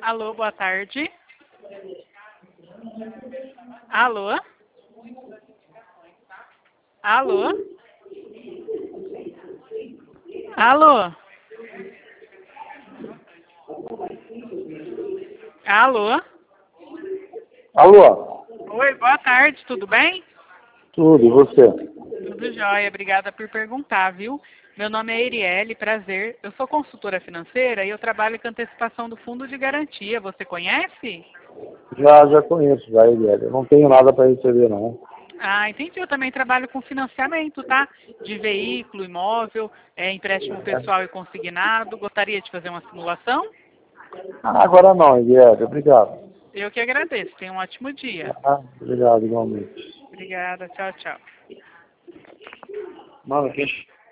Alô, boa tarde. Alô? Alô? Alô? Alô? Alô? Oi, boa tarde, tudo bem? Tudo, e você? Tudo jóia, obrigada por perguntar, viu? Meu nome é Erielle, prazer. Eu sou consultora financeira e eu trabalho com antecipação do fundo de garantia. Você conhece? Já conheço, já, Eliel. Eu não tenho nada para receber, não. Ah, entendi. Eu também trabalho com financiamento, tá? De veículo, imóvel, empréstimo pessoal e consignado. Gostaria de fazer uma simulação? Ah, agora não, Eliel. Obrigado. Eu que agradeço. Tenha um ótimo dia. Obrigado, igualmente. Obrigada. Tchau, tchau. Mano, quem...